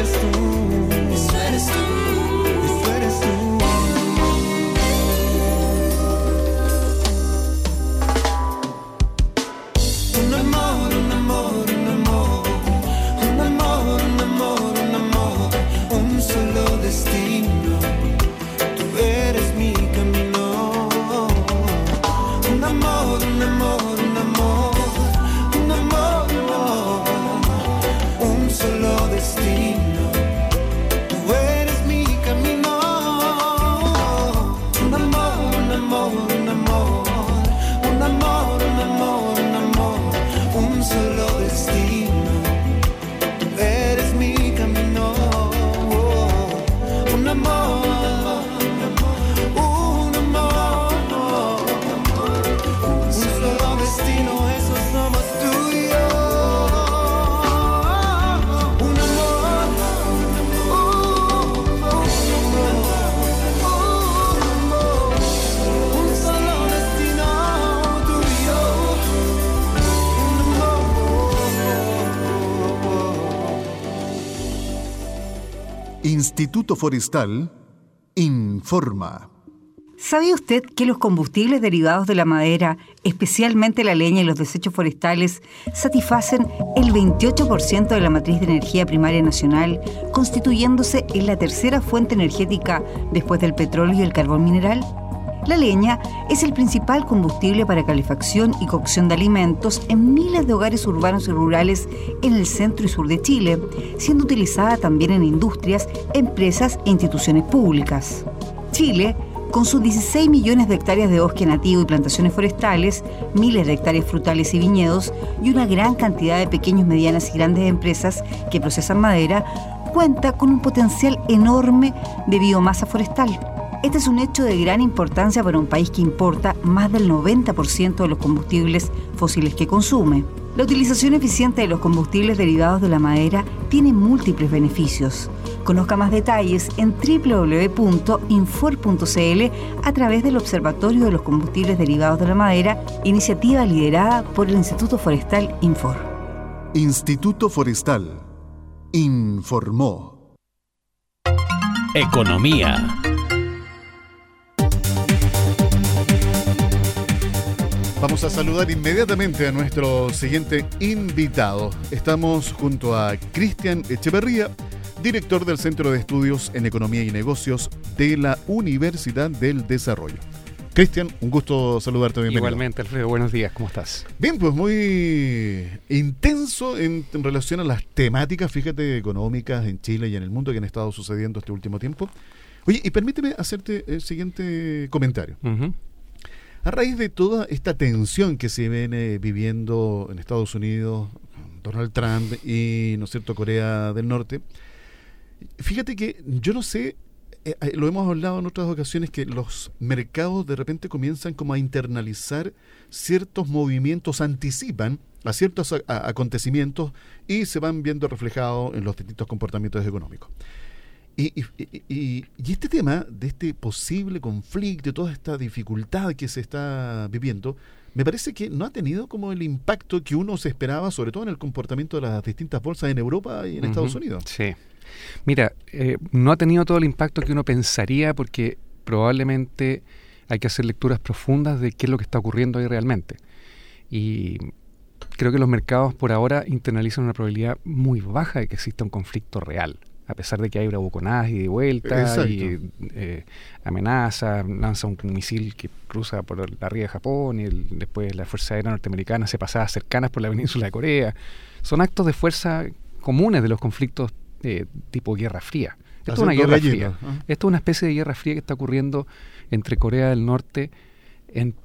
eres tú. Eso eres tú. Eso eres tú. Un amor, un amor, un amor. Un amor, un amor, un amor. Un solo destino. Tú eres mi camino. Un amor, un amor, un amor. Un amor, un amor. Un solo destino. Tú eres mi camino. Un amor, un amor, un amor. Un amor, un amor, un amor. Un solo destino. Tú eres mi camino. Un amor. Un amor. Un solo destino. Eso somos tú y yo. Un amor. Un solo destino. Tú y yo. Un amor. Instituto Forestal informa. ¿Sabe usted que los combustibles derivados de la madera, especialmente la leña y los desechos forestales, satisfacen el 28% de la matriz de energía primaria nacional, constituyéndose en la tercera fuente energética después del petróleo y el carbón mineral? La leña es el principal combustible para calefacción y cocción de alimentos en miles de hogares urbanos y rurales en el centro y sur de Chile, siendo utilizada también en industrias, empresas e instituciones públicas. Chile, con sus 16 millones de hectáreas de bosque nativo y plantaciones forestales, miles de hectáreas frutales y viñedos y una gran cantidad de pequeñas, medianas y grandes empresas que procesan madera, cuenta con un potencial enorme de biomasa forestal. Este es un hecho de gran importancia para un país que importa más del 90% de los combustibles fósiles que consume. La utilización eficiente de los combustibles derivados de la madera tiene múltiples beneficios. Conozca más detalles en www.infor.cl a través del Observatorio de los Combustibles Derivados de la Madera, iniciativa liderada por el Instituto Forestal Infor. Instituto Forestal informó. Economía. Vamos a saludar inmediatamente a nuestro siguiente invitado. Estamos junto a Cristian Echeverría, director del Centro de Estudios en Economía y Negocios de la Universidad del Desarrollo. Cristian, un gusto saludarte. Bienvenido. Igualmente, Alfredo, buenos días, ¿cómo estás? Bien, pues muy intenso en relación a las temáticas, fíjate, económicas en Chile y en el mundo que han estado sucediendo este último tiempo. Oye, y permíteme hacerte el siguiente comentario. A raíz de toda esta tensión que se viene viviendo en Estados Unidos, Donald Trump y, ¿no es cierto?, Corea del Norte, fíjate que yo no sé, lo hemos hablado en otras ocasiones, que los mercados de repente comienzan como a internalizar ciertos movimientos, anticipan a ciertos acontecimientos y se van viendo reflejados en los distintos comportamientos económicos. Y este tema de este posible conflicto, de toda esta dificultad que se está viviendo, me parece que no ha tenido como el impacto que uno se esperaba, sobre todo en el comportamiento de las distintas bolsas en Europa y en Estados Unidos. Sí. Mira, no ha tenido todo el impacto que uno pensaría, porque probablemente hay que hacer lecturas profundas de qué es lo que está ocurriendo ahí realmente. Y creo que los mercados por ahora internalizan una probabilidad muy baja de que exista un conflicto real, a pesar de que hay bravuconadas y de vuelta y amenazas, lanza un misil que cruza por la ría de Japón y después la Fuerza Aérea Norteamericana se pasaba cercanas por la península de Corea. Son actos de fuerza comunes de los conflictos tipo Guerra Fría. Esto es una guerra fría. Esto es una especie de guerra fría que está ocurriendo entre Corea del Norte en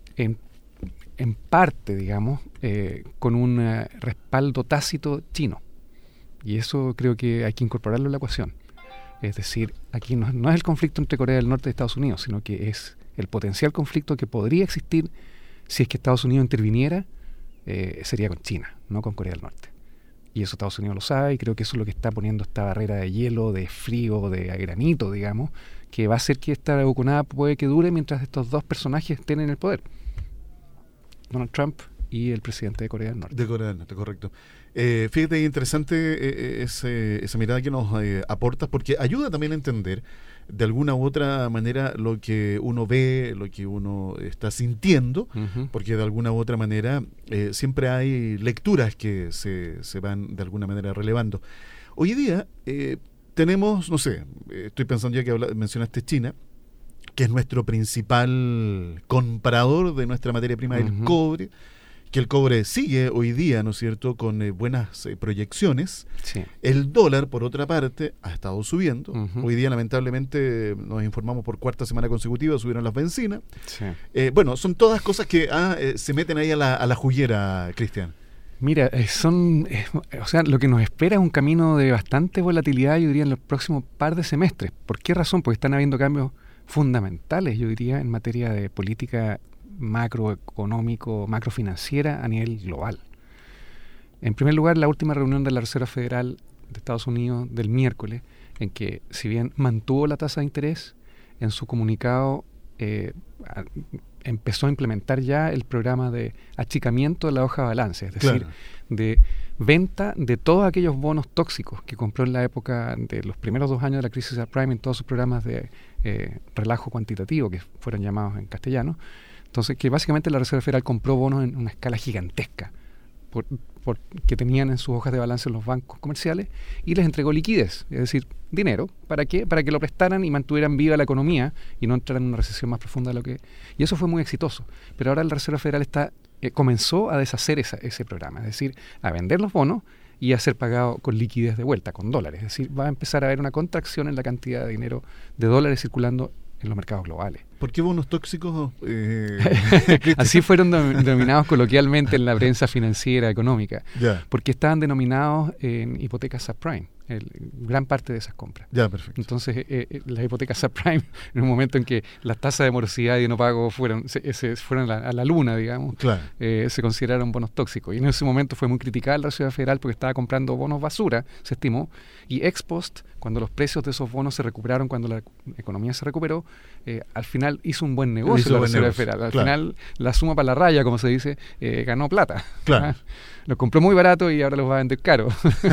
parte, digamos, con un respaldo tácito chino. Y eso creo que hay que incorporarlo en la ecuación. Es decir, aquí no es el conflicto entre Corea del Norte y Estados Unidos, sino que es el potencial conflicto que podría existir si es que Estados Unidos interviniera, sería con China, no con Corea del Norte. Y eso Estados Unidos lo sabe, y creo que eso es lo que está poniendo esta barrera de hielo, de frío, de granito, digamos, que va a hacer que esta bravuconada puede que dure mientras estos dos personajes estén en el poder. Donald Trump y el presidente de Corea del Norte. De Corea del Norte, correcto. Fíjate, interesante esa mirada que nos aportas, porque ayuda también a entender de alguna u otra manera lo que uno ve, lo que uno está sintiendo, porque de alguna u otra manera siempre hay lecturas que se van de alguna manera relevando. Hoy día tenemos, no sé, estoy pensando ya que mencionaste China, que es nuestro principal comprador de nuestra materia prima, el cobre, que el cobre sigue hoy día, ¿no es cierto?, con buenas proyecciones. Sí. El dólar, por otra parte, ha estado subiendo. Hoy día, lamentablemente, nos informamos por cuarta semana consecutiva, subieron las bencinas. Sí. Bueno, son todas cosas que se meten ahí a la juguera, Cristian. Mira, o sea, lo que nos espera es un camino de bastante volatilidad, yo diría, en los próximos par de semestres. ¿Por qué razón? Porque están habiendo cambios fundamentales, yo diría, en materia de política macroeconómico, macrofinanciera a nivel global. En primer lugar, la última reunión de la Reserva Federal de Estados Unidos del miércoles, en que, si bien mantuvo la tasa de interés, en su comunicado empezó a implementar ya el programa de achicamiento de la hoja de balance, es decir, de venta de todos aquellos bonos tóxicos que compró en la época de los primeros 2 años de la crisis subprime en todos sus programas de relajo cuantitativo, que fueron llamados en castellano. Entonces, que básicamente la Reserva Federal compró bonos en una escala gigantesca que tenían en sus hojas de balance los bancos comerciales y les entregó liquidez, es decir, dinero. ¿Para qué? Para que lo prestaran y mantuvieran viva la economía y no entraran en una recesión más profunda de lo que... Y eso fue muy exitoso. Pero ahora la Reserva Federal comenzó a deshacer ese programa, es decir, a vender los bonos y a ser pagado con liquidez de vuelta, con dólares. Es decir, va a empezar a haber una contracción en la cantidad de dinero de dólares circulando en los mercados globales. ¿Por qué bonos tóxicos? Así fueron denominados coloquialmente en la prensa financiera económica, porque estaban denominados en hipotecas subprime, gran parte de esas compras. Ya, perfecto. Entonces, las hipotecas subprime, en un momento en que las tasas de morosidad y de no pago fueron a la luna, digamos, se consideraron bonos tóxicos. Y en ese momento fue muy criticada la Reserva Federal porque estaba comprando bonos basura, se estimó, y ex post, cuando los precios de esos bonos se recuperaron, cuando la economía se recuperó, al final hizo un buen negocio la Reserva Federal. Al final, la suma para la raya, como se dice, ganó plata. Los compró muy barato y ahora los va a vender caro.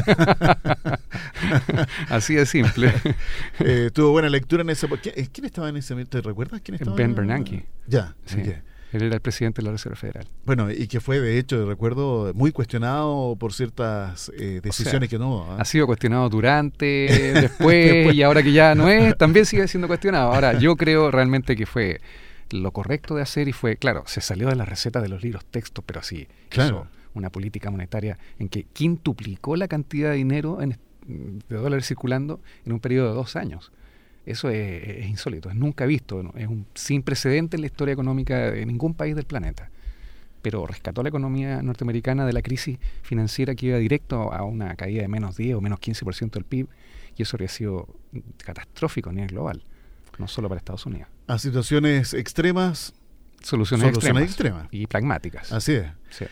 Así de simple. Tuvo buena lectura en ese... ¿Quién estaba en ese momento? ¿Te recuerdas quién estaba? Ben Bernanke. Sí. Él era el presidente de la Reserva Federal. Bueno, y que fue, de hecho, recuerdo, muy cuestionado por ciertas decisiones que no... Ha sido cuestionado durante, después, y ahora que ya no es, también sigue siendo cuestionado. Ahora, yo creo realmente que fue lo correcto de hacer y fue, claro, se salió de la receta de los libros textos, pero sí hizo una política monetaria en que quintuplicó la cantidad de dinero de dólares circulando en un periodo de 2 años. Eso es insólito, es nunca visto, ¿no? Es sin precedente en la historia económica de ningún país del planeta. Pero rescató a la economía norteamericana de la crisis financiera que iba directo a una caída de menos 10 o menos 15% del PIB, y eso habría sido catastrófico a nivel global, no solo para Estados Unidos. A situaciones extremas, soluciones extremas y pragmáticas. Así es. Sí.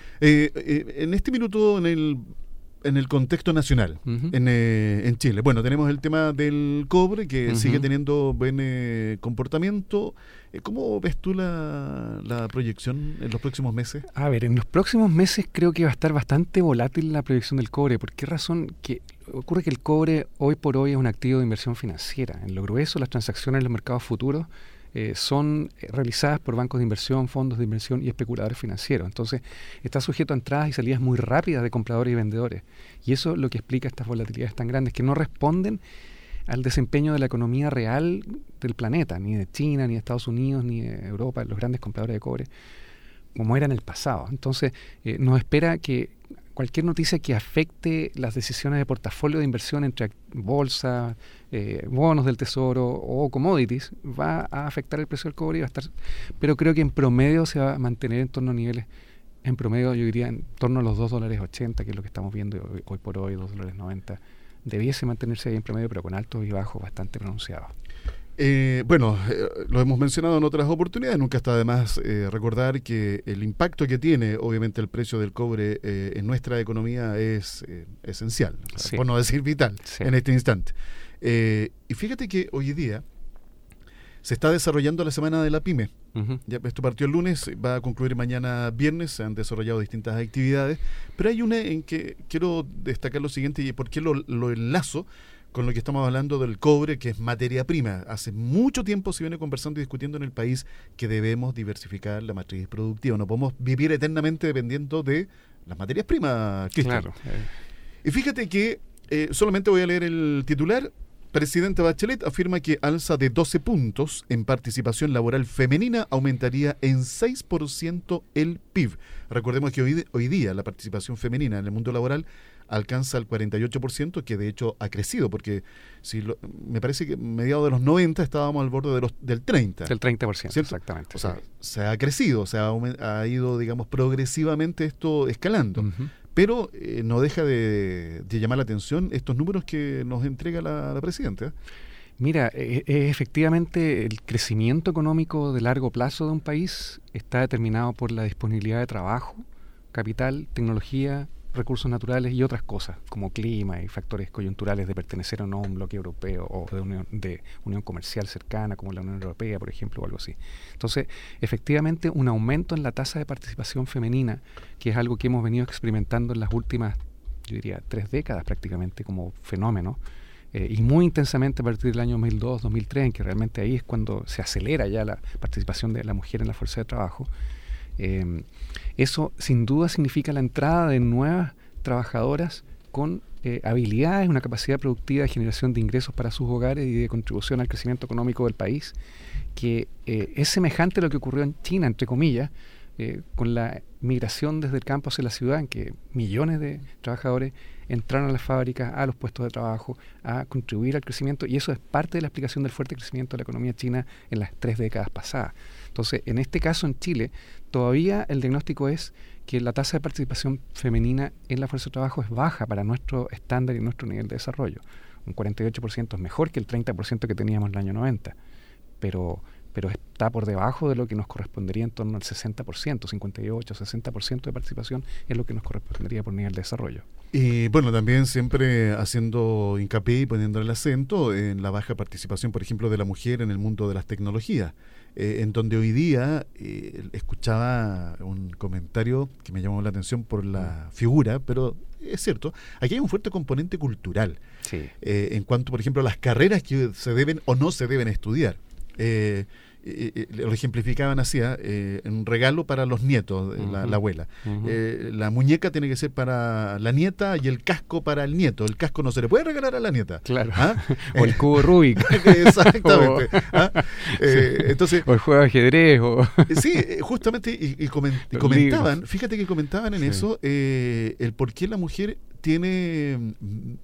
En este minuto, en el contexto nacional, en Chile. Bueno, tenemos el tema del cobre que sigue teniendo buen comportamiento. ¿Cómo ves tú la proyección en los próximos meses? A ver, en los próximos meses creo que va a estar bastante volátil la proyección del cobre. ¿Por qué razón? Que ocurre que el cobre hoy por hoy es un activo de inversión financiera. En lo grueso, las transacciones en los mercados futuros son realizadas por bancos de inversión, fondos de inversión y especuladores financieros. Entonces, está sujeto a entradas y salidas muy rápidas de compradores y vendedores. Y eso es lo que explica estas volatilidades tan grandes, que no responden al desempeño de la economía real del planeta, ni de China, ni de Estados Unidos, ni de Europa, los grandes compradores de cobre, como era en el pasado. Entonces, nos espera que cualquier noticia que afecte las decisiones de portafolio de inversión entre bolsa, bonos del tesoro o commodities va a afectar el precio del cobre y va a estar, pero creo que en promedio se va a mantener en torno a niveles, en promedio yo diría en torno a los $2.80, que es lo que estamos viendo hoy por hoy, $2.90. Debiese mantenerse ahí en promedio, pero con altos y bajos bastante pronunciados. Lo hemos mencionado en otras oportunidades, nunca está de más recordar que el impacto que tiene obviamente el precio del cobre en nuestra economía es esencial, por no decir vital, en este instante. Y fíjate que hoy día Se está desarrollando la Semana de la Pyme. Uh-huh. Ya, esto partió el lunes, va a concluir mañana viernes, se han desarrollado distintas actividades, pero hay una en que quiero destacar lo siguiente y por qué lo enlazo con lo que estamos hablando del cobre, que es materia prima. Hace mucho tiempo se viene conversando y discutiendo en el país que debemos diversificar la matriz productiva. No podemos vivir eternamente dependiendo de las materias primas, Cristian. Claro. Y fíjate que solamente voy a leer el titular. Presidenta Bachelet afirma que alza de 12 puntos en participación laboral femenina aumentaría en 6% el PIB. Recordemos que hoy día la participación femenina en el mundo laboral alcanza el 48%, que de hecho ha crecido, porque me parece que mediados de los 90 estábamos al borde del 30%. Del 30%, ¿cierto? exactamente. O sea, se ha crecido, ha ido, digamos, progresivamente esto escalando. Uh-huh. Pero no deja de llamar la atención estos números que nos entrega la presidenta. Mira, efectivamente el crecimiento económico de largo plazo de un país está determinado por la disponibilidad de trabajo, capital, tecnología, recursos naturales y otras cosas, como clima y factores coyunturales de pertenecer o no a un bloque europeo o de unión comercial cercana, como la Unión Europea, por ejemplo, o algo así. Entonces, efectivamente, un aumento en la tasa de participación femenina, que es algo que hemos venido experimentando en las últimas, yo diría, 3 décadas prácticamente como fenómeno, y muy intensamente a partir del año 2002-2003, en que realmente ahí es cuando se acelera ya la participación de la mujer en la fuerza de trabajo. Eso sin duda significa la entrada de nuevas trabajadoras con habilidades, una capacidad productiva de generación de ingresos para sus hogares y de contribución al crecimiento económico del país, que es semejante a lo que ocurrió en China, entre comillas, con la migración desde el campo hacia la ciudad, en que millones de trabajadores entraron a las fábricas, a los puestos de trabajo, a contribuir al crecimiento, y eso es parte de la explicación del fuerte crecimiento de la economía china en las 3 décadas pasadas. Entonces, en este caso en Chile, todavía el diagnóstico es que la tasa de participación femenina en la fuerza de trabajo es baja para nuestro estándar y nuestro nivel de desarrollo. Un 48% es mejor que el 30% que teníamos en el año 90, pero está por debajo de lo que nos correspondería en torno al 60%, 58, 60% de participación es lo que nos correspondería por nivel de desarrollo. Y bueno, también siempre haciendo hincapié y poniendo el acento en la baja participación, por ejemplo, de la mujer en el mundo de las tecnologías, en donde hoy día escuchaba un comentario que me llamó la atención por la figura, pero es cierto, aquí hay un fuerte componente cultural, sí. En cuanto, por ejemplo, a las carreras que se deben o no se deben estudiar. Lo ejemplificaban así, un regalo para los nietos, la abuela. Uh-huh. La muñeca tiene que ser para la nieta y el casco para el nieto. El casco no se le puede regalar a la nieta. Claro. O el cubo Rubik. Exactamente. Sí. Entonces, o el juego de ajedrez. Sí, justamente, y comentaban, fíjate que comentaban en eso, el por qué la mujer tiene,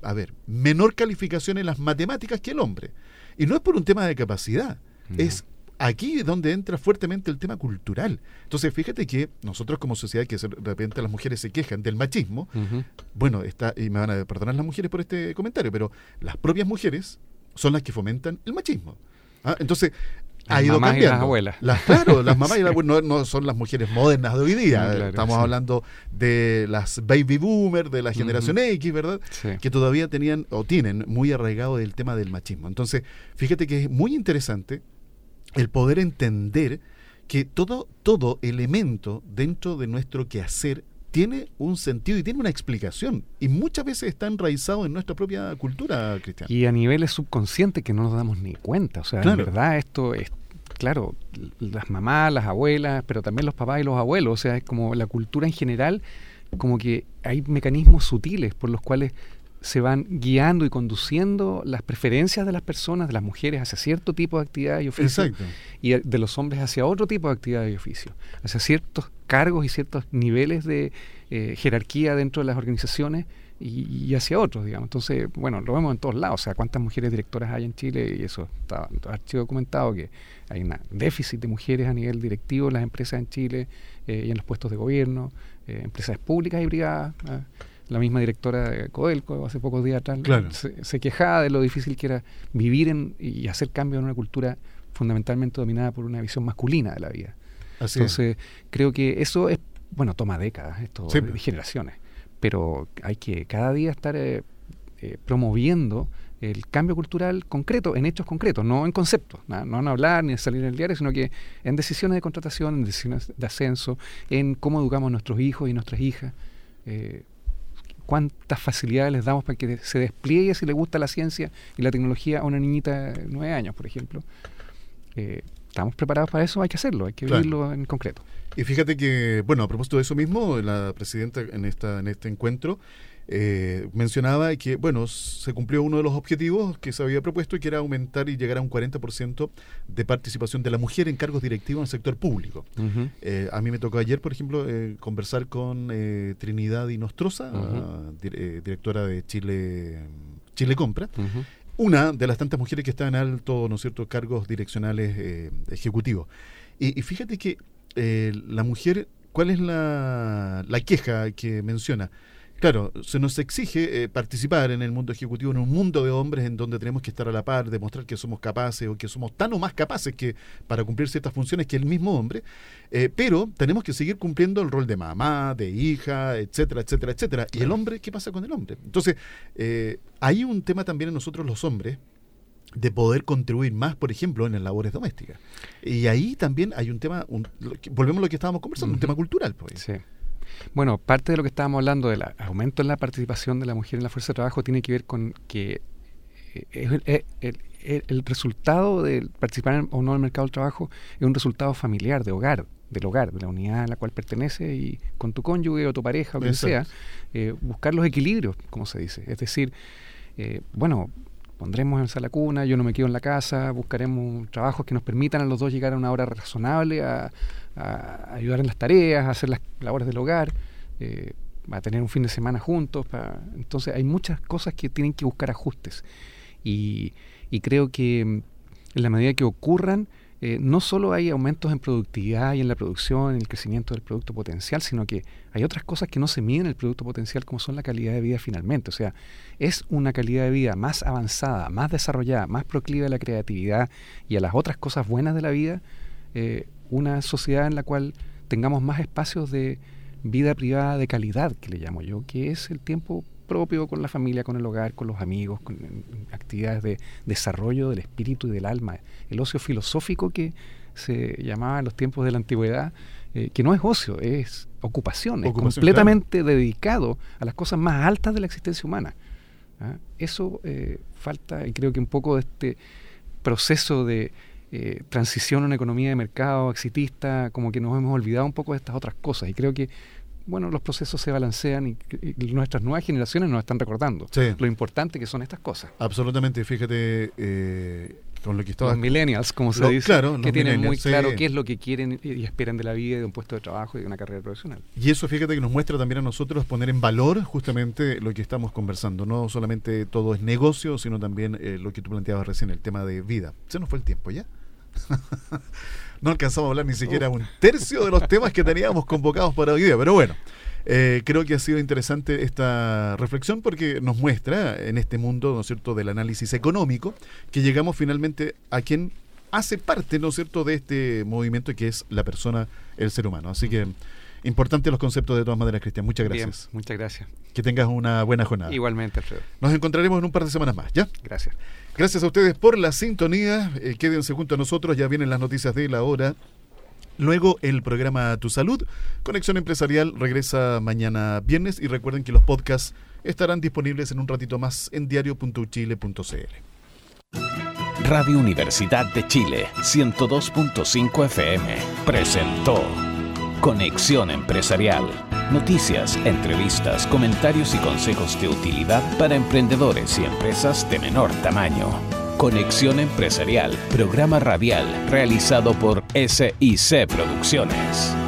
menor calificación en las matemáticas que el hombre. Y no es por un tema de capacidad, es aquí donde entra fuertemente el tema cultural. Entonces, fíjate que nosotros como sociedad, que de repente las mujeres se quejan del machismo, bueno, y me van a perdonar las mujeres por este comentario, pero las propias mujeres son las que fomentan el machismo. Entonces, ha ido cambiando. Y las abuelas. Claro, las mamás y las abuelas no son las mujeres modernas de hoy día. Claro, estamos hablando de las baby boomers, de la generación X, ¿verdad? Sí. Que todavía tenían o tienen muy arraigado el tema del machismo. Entonces, fíjate que es muy interesante el poder entender que todo elemento dentro de nuestro quehacer tiene un sentido y tiene una explicación, y muchas veces está enraizado en nuestra propia cultura, Cristian. Y a niveles subconscientes que no nos damos ni cuenta. O sea, claro. En verdad esto es, claro, las mamás, las abuelas, pero también los papás y los abuelos. O sea, es como la cultura en general, como que hay mecanismos sutiles por los cuales se van guiando y conduciendo las preferencias de las personas, de las mujeres hacia cierto tipo de actividades y oficios. Exacto. Y de los hombres hacia otro tipo de actividades y oficios, hacia ciertos cargos y ciertos niveles de jerarquía dentro de las organizaciones y hacia otros, digamos. Entonces, bueno, lo vemos en todos lados. O sea, cuántas mujeres directoras hay en Chile, y eso está archivo documentado, que hay un déficit de mujeres a nivel directivo en las empresas en Chile y en los puestos de gobierno, empresas públicas y privadas. La misma directora de Codelco hace pocos días atrás, claro, se quejaba de lo difícil que era vivir y hacer cambios en una cultura fundamentalmente dominada por una visión masculina de la vida. Así Entonces, creo que eso es, bueno, toma décadas, esto de generaciones, pero hay que cada día estar promoviendo el cambio cultural concreto, en hechos concretos, no en conceptos, no en hablar ni en salir en el diario, sino que en decisiones de contratación, en decisiones de ascenso, en cómo educamos a nuestros hijos y nuestras hijas, cuántas facilidades les damos para que se despliegue, si le gusta la ciencia y la tecnología, a una niñita de 9 años, por ejemplo. ¿Estamos preparados para eso? Hay que hacerlo, hay que vivirlo en concreto. Y fíjate que, bueno, a propósito de eso mismo, la presidenta en este encuentro mencionaba que, bueno, se cumplió uno de los objetivos que se había propuesto, y que era aumentar y llegar a un 40% de participación de la mujer en cargos directivos en el sector público. Uh-huh. A mí me tocó ayer, por ejemplo, conversar con Trinidad Inostroza, directora de Chile Compra, una de las tantas mujeres que están en alto, ¿no es cierto?, cargos direccionales ejecutivos. Y fíjate que la mujer, ¿cuál es la queja que menciona? Claro, se nos exige participar en el mundo ejecutivo, en un mundo de hombres en donde tenemos que estar a la par, demostrar que somos capaces, o que somos tan o más capaces que para cumplir ciertas funciones que el mismo hombre, pero tenemos que seguir cumpliendo el rol de mamá, de hija, etcétera, etcétera, etcétera. ¿Y el hombre? ¿Qué pasa con el hombre? Entonces, hay un tema también en nosotros los hombres, de poder contribuir más, por ejemplo, en las labores domésticas. Y ahí también hay un tema, volvemos a lo que estábamos conversando, un tema cultural, pues. Sí. Bueno, parte de lo que estábamos hablando del aumento en la participación de la mujer en la fuerza de trabajo tiene que ver con que el resultado de participar o no en el mercado del trabajo es un resultado familiar, del hogar, de la unidad a la cual pertenece, y con tu cónyuge o tu pareja o quien sea, buscar los equilibrios, como se dice. Es decir, bueno, pondremos en la cuna, yo no me quedo en la casa, buscaremos trabajos que nos permitan a los dos llegar a una hora razonable, a ayudar en las tareas, a hacer las labores del hogar, a tener un fin de semana juntos. Entonces hay muchas cosas que tienen que buscar ajustes. Y creo que en la medida que ocurran, no solo hay aumentos en productividad y en la producción, en el crecimiento del producto potencial, sino que hay otras cosas que no se miden en el producto potencial, como son la calidad de vida finalmente. O sea, es una calidad de vida más avanzada, más desarrollada, más proclive a la creatividad y a las otras cosas buenas de la vida, una sociedad en la cual tengamos más espacios de vida privada de calidad, que le llamo yo, que es el tiempo propio con la familia, con el hogar, con los amigos, con actividades de desarrollo del espíritu y del alma, el ocio filosófico que se llamaba en los tiempos de la antigüedad, que no es ocio, es ocupación, es completamente dedicado a las cosas más altas de la existencia humana. Eso falta, y creo que un poco de este proceso de transición a una economía de mercado exitista, como que nos hemos olvidado un poco de estas otras cosas, y creo que bueno, los procesos se balancean y nuestras nuevas generaciones nos están recordando lo importante que son estas cosas. Absolutamente, fíjate con lo que estaba... Los millennials, como se dice, claro, que tienen muy claro qué es lo que quieren y esperan de la vida, de un puesto de trabajo y de una carrera profesional. Y eso, fíjate, que nos muestra también a nosotros poner en valor justamente lo que estamos conversando. No solamente todo es negocio, sino también lo que tú planteabas recién, el tema de vida. Se nos fue el tiempo, ¿ya? No alcanzamos a hablar ni siquiera un tercio de los temas que teníamos convocados para hoy día, pero bueno, creo que ha sido interesante esta reflexión, porque nos muestra en este mundo, ¿no es cierto?, del análisis económico, que llegamos finalmente a quien hace parte, ¿no es cierto?, de este movimiento, que es la persona, el ser humano. Así que importantes los conceptos de todas maneras, Cristian. Muchas gracias. Bien, muchas gracias. Que tengas una buena jornada. Igualmente, Alfredo. Nos encontraremos en un par de semanas más, ¿ya? Gracias. Gracias a ustedes por la sintonía. Quédense junto a nosotros, ya vienen las noticias de la hora. Luego el programa Tu Salud. Conexión Empresarial regresa mañana viernes, y recuerden que los podcasts estarán disponibles en un ratito más en diario.uchile.cl. Radio Universidad de Chile 102.5 FM presentó Conexión Empresarial. Noticias, entrevistas, comentarios y consejos de utilidad para emprendedores y empresas de menor tamaño. Conexión Empresarial, programa radial realizado por SIC Producciones.